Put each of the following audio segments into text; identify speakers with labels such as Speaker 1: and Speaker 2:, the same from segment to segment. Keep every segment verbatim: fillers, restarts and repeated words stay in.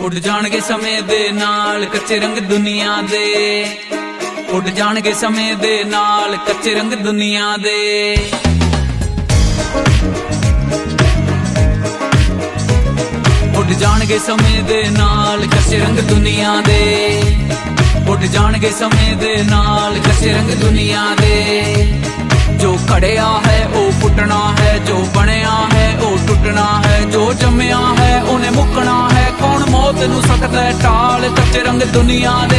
Speaker 1: उड़ जाणगे समय दे नाल कच्चे रंग दुनिया दे, उड़ जाणगे समय दे नाल कच्चे रंग दुनिया दे। उड़ जाणगे समय दे नाल कच्चे रंग दुनिया दे, उड़ जाणगे समय दे नाल कच्चे रंग दुनिया दे। जो खड़िया है ओ फुटना है, जो बनया है ओ टुटना है, जो जमया है उन्हें मुकना है। कौन मौत नू सकदा है टाल कच्चे रंग दुनिया दे।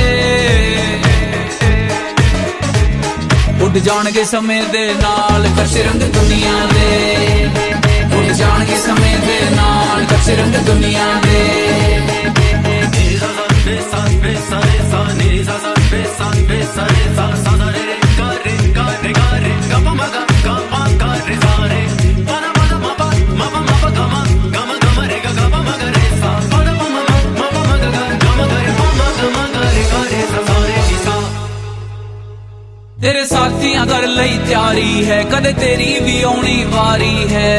Speaker 1: उड़ जाणगे समय दे नाल कच्चे रंग दुनिया दे, उड़ जाणगे समय दे नाल कच्चे रंग दुनिया दे। तेरे साथियां कर लई तैयारी है, कदे तेरी भी आउणी वारी है।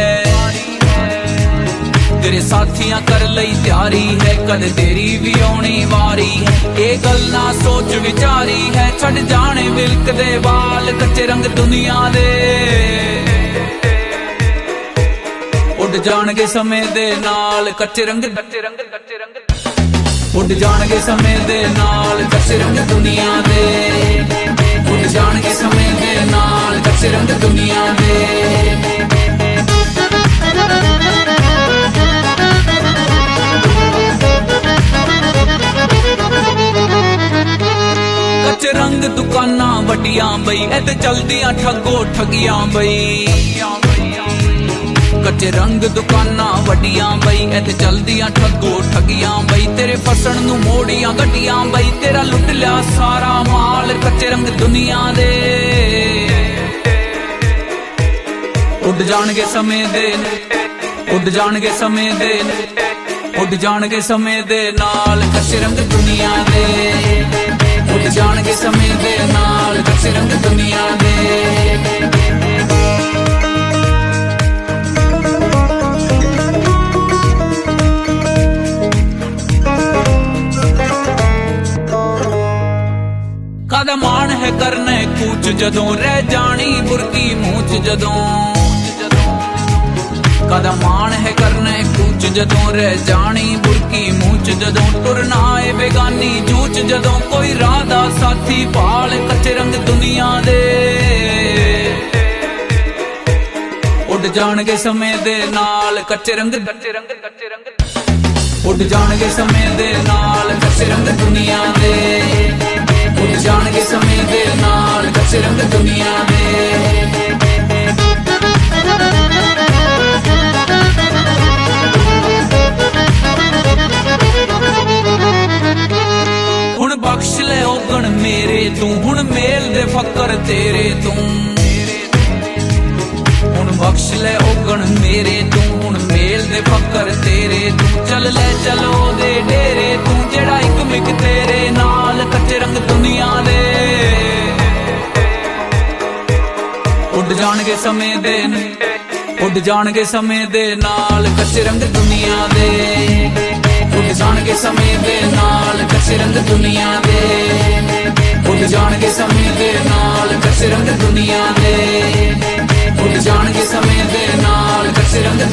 Speaker 1: तेरे साथियां कर लई तैयारी है, कदे तेरी भी आउणी वारी है। ये गल ना सोच विचारी है, छड़ जाने विल्क दे बाल कच्चे रंग दुनिया दे। उड़ जाणगे समय दे नाल कच्चे रंग कच्चे रंग कच्चे रंग, उड़ जाणगे समय दे नाल कच्चे रंग दुनिया दे, उड़ जाणगे समय दे नाल कच्चे रंग दुनिया दे। कच्चे रंग दुकाना वड्डियां बई, इत्थे चलदियां ठगो ठगियां बई। कच्चे रंग दुकाना वड्डियां बई, इत्थे चलदियां ठगो ठगियां बई। तेरे फसण नू मोड़ियां गड्डियां बई, तेरा लुट लिया सारा माल कच्चे रंग दुनिया दे। उड़ जाणगे समय दे, उड़ जाणगे समय दे, उड़ जाणगे समय दे नाल कच्चे रंग दुनिया दे, उड़ जाणगे समय दे नाल कच्चे रंग दुनिया दे। कादा मान है करने कूच जदों, रह जानी बुरकी मूच जदों। कादा मान है करने कूच जदों, रह जानी बुरकी मूच जदों। टुरना ए बेगानी जूच जदों, कोई राह दा साथी भाल कच्चे रंग दुनिया दे। उड़ जाणगे समय दे नाल कच्चे रंग कच्चे रंग कच्चे रंग, उड़ जाणगे समय दे नाल कच्चे रंग दुनिया दे, उड़ जाणगे समय दे नाल कच्चे रंग दुनिया दे। हुण बख्श ले ओगण मेरे तू, हुण मेल दे फकर तेरे तू। हुण बख्श ले ओगण मेरे तू, हुण मेल दे फकर तेरे तू। चल ले चलो दे डेरे तू, जेड़ा इक मिक तेरे नाल कच्चे रंग दुनिया दे। उड़ जाणगे समय दे, उड़ जाणगे समय दे नाल कच्चे रंग दुनिया दे, उड़ जाणगे समय दे नाल कच्चे रंग दुनिया दे, उड़ जाणगे समय दे नाल कच्चे रंग दुनिया दे, उड़ जाणगे समय दे नाल कच्चे रंग